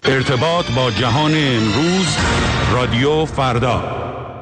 ارتباط با جهان امروز، رادیو فردا.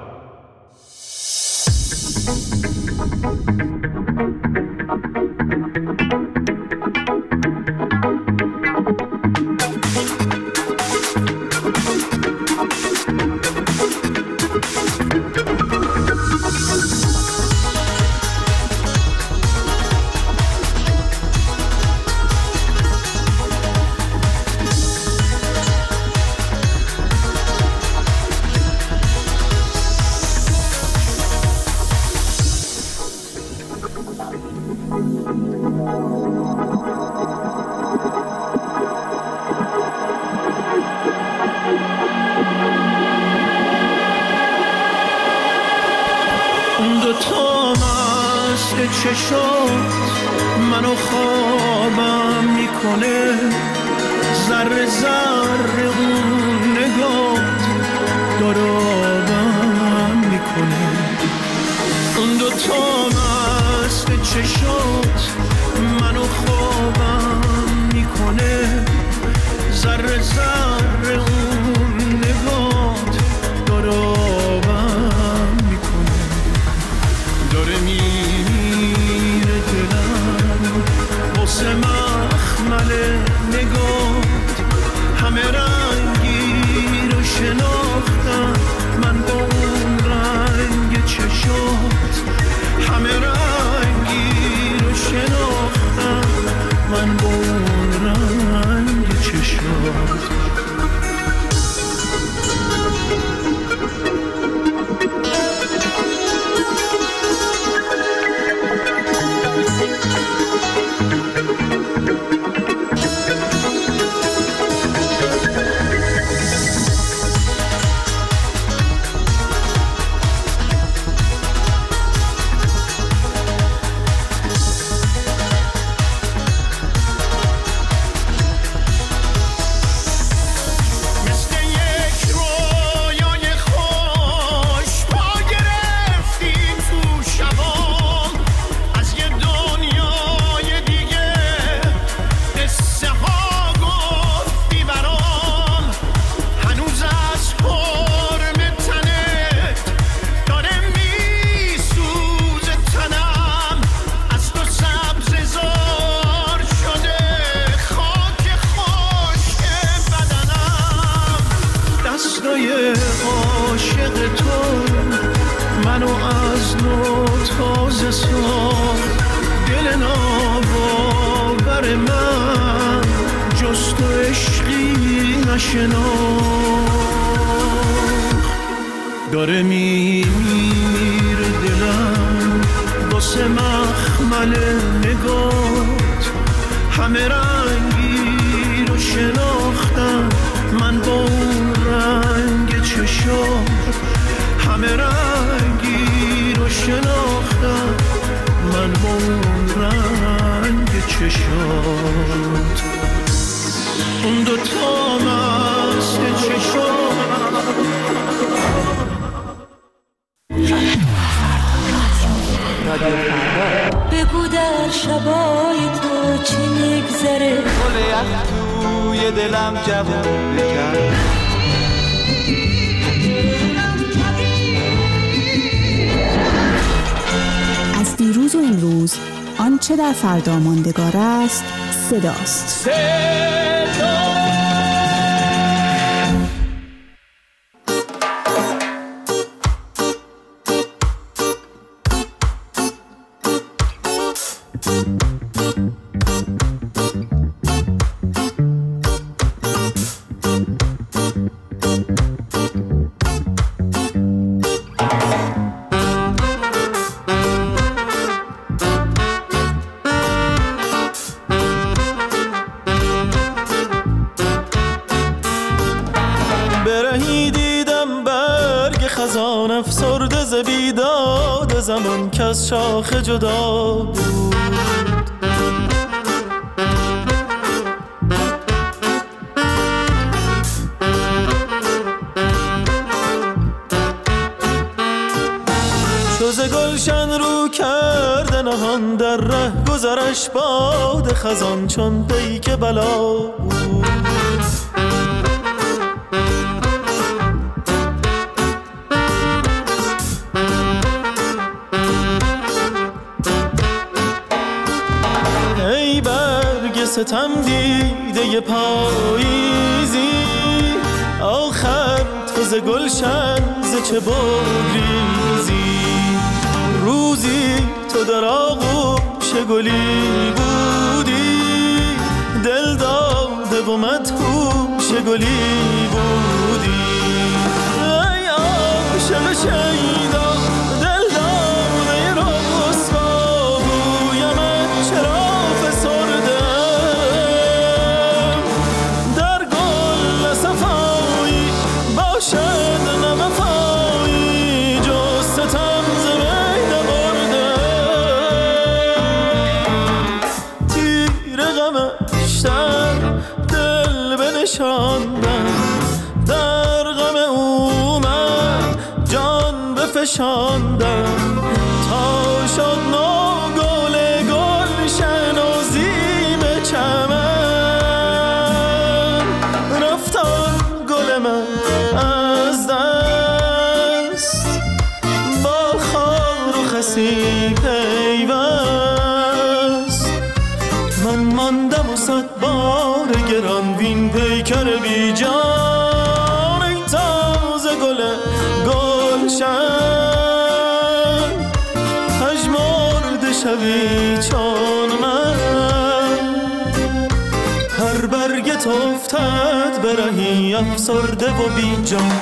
منو خوابم میکنه، ذره ذره اون نگات دارابم میکنه. اون دوتا مست چشات منو خوابم میکنه، ذره ذره اون نگات دارابم میکنه. داره میره دلم واسه مخمل نگات، همه رنگی رو شناختم من با اون رنگ چشات، همه رنگی رو شناختم من با اون رنگ چشات. داره میره دلم واسه مخمل نگات، همه رنگی رو شناختم من با اون رنگ چشات، همه رنگی رو شناختم من با اون رنگ چشات. اون دوتا مست چشات بگو در شبای تو چی میگذره، گل یخ توی دلم جوون بکرد. از دیروز و امروز آنچه در فردا ماندگار است صداست. افسرده ز بیداد زمان که از شاخ جدا بود. چو ز گلشن رو کرده نهان در ره گذرش باد خزان چون پیک بلا بود. ستم دیده پاییزی، آخر تو ز گلشن ز چه بگریزی. روزی تو در آغوش گلی بودی، دل داده و مدهوش گلی بودی. ای عاشق شیدا دل داده رسوا، بویمت چرا فسردم؟ در گل صفایی باشد نوفایی، جز ستم ز بین بردم. تیر غمش در دل بنشاندم، در غم او من جان بفشاندم. تا شد نو گل گلشن و زیب چمن، رفت آن گل من از دست، با خار و خسی پیوست. من ماندم و صد بار گران وین پیکر بی جان. ای تازه گل گلشن، پژمرده شوی چون من. هر برگت افتد برهی افسرده و بی جان.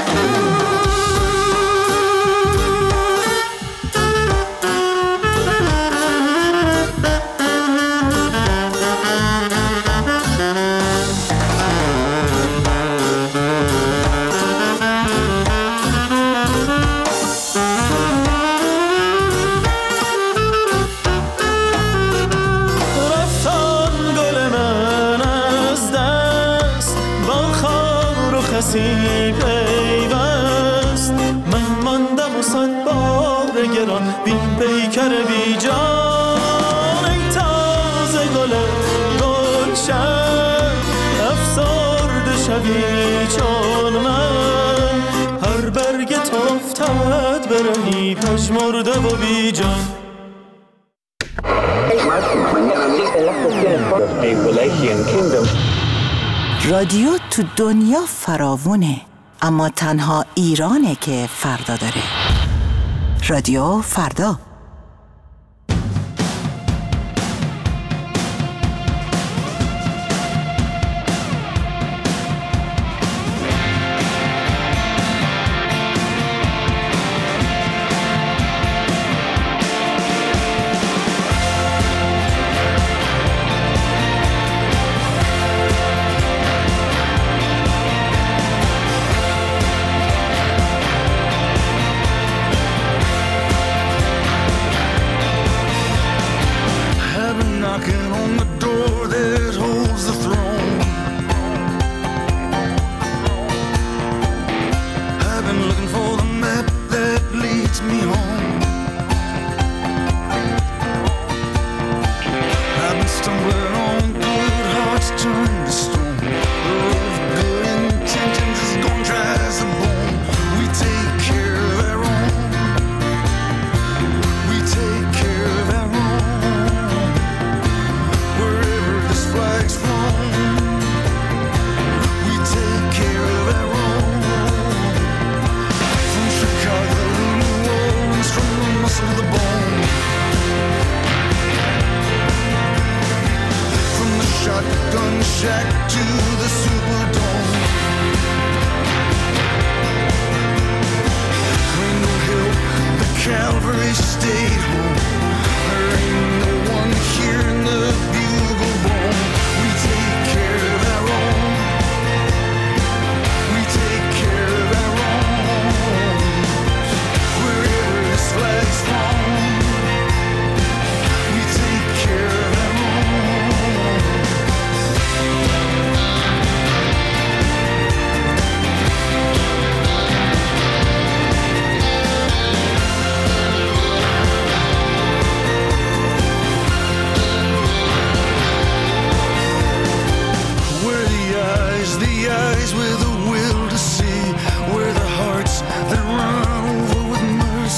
پیوست من ماندم و صد بار گران بین پیکر بی جان. ای تازه گل گلشن، افسرده شوی چون من. هر برگت افتد برهی پژمرده و بی جان. رادیو تو دنیا فراوونه، اما تنها ایرانه که فردا داره. رادیو فردا.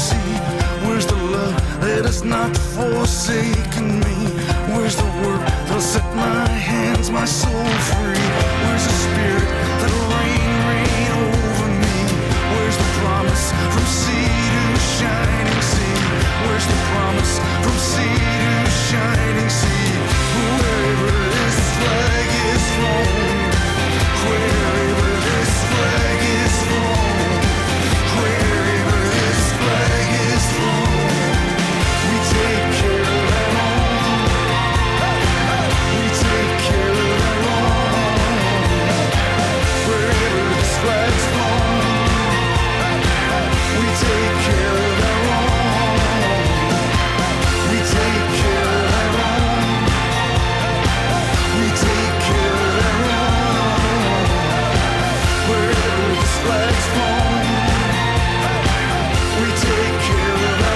Not forsaken me. Where's the work? that'll set my hands, my soul free? Where's the spirit that'll reign over me? Where's the promise from sea to shining sea? Where's the promise from sea to shining sea? Wherever this flag is flown, wherever this flag is flown, wherever this flag is flown, we take care of our own. We take care of our own. Wherever this flag's flown, we take care of our own. We take care of our own. We take care of our own. Wherever this flag's flown, we take care of our own.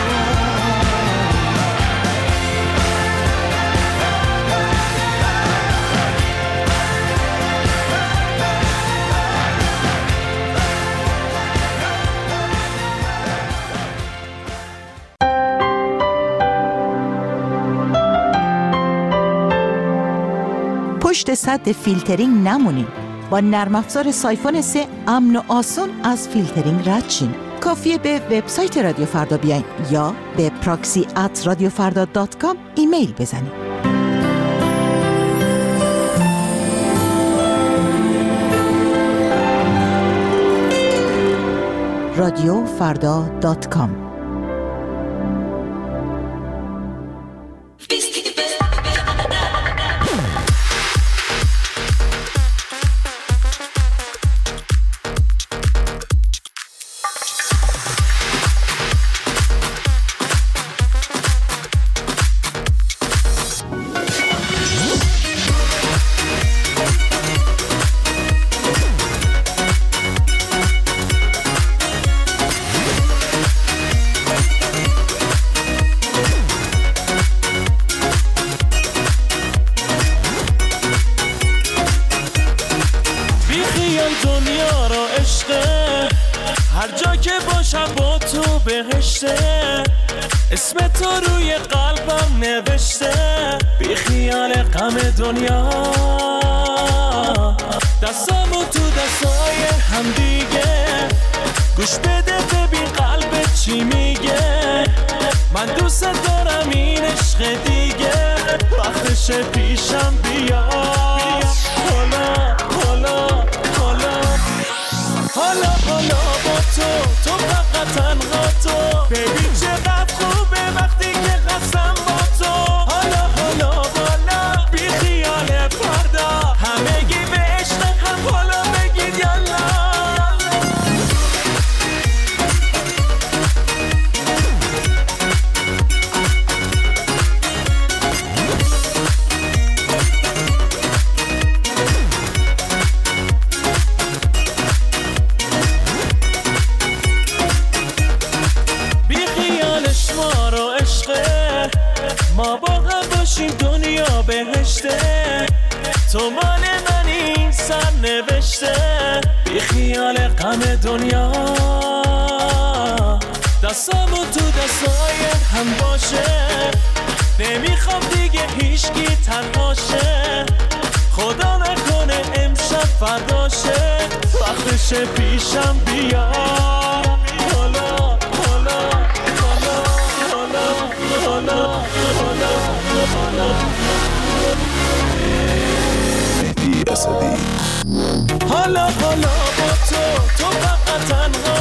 پشت سد فیلترینگ نمونین. با نرم افزار سایفون 3 امن و آسون از فیلترینگ رد شین. کافیه به وبسایت رادیو فردا بیاین یا به proxy@radiofarda.com ایمیل بزنید. radiofarda.com اسم تو روی قلبم نوشته، بی خیال غم دنیا، دستامو تو دستای هم دیگه، گوش بده ببین قلبت چی میگه، من دوست دارم این عشق دیگه، وقتش پیشم بیا، حالا حالا حالا حالا حالا با تو فقط تنها تو، ببین چقدر خوبه وقتی که قسم با تو، حالا حالا حالا بی خیال فردا، همگی به عشق هم حالا بگید یالا. ما با هم باشیم دنیا بهشته، تو مال من این سر نوشته، بی خیال غم دنیا، دستامو تو دستای هم باشه، نمیخوام دیگه هیچکی تنهاشه، خدا نکنه امشب فرداشه، وقتش پیشم بیا، حالا حالا حالا حالا حالا مهدی اسدی. حالا حالا با تو فقط تنها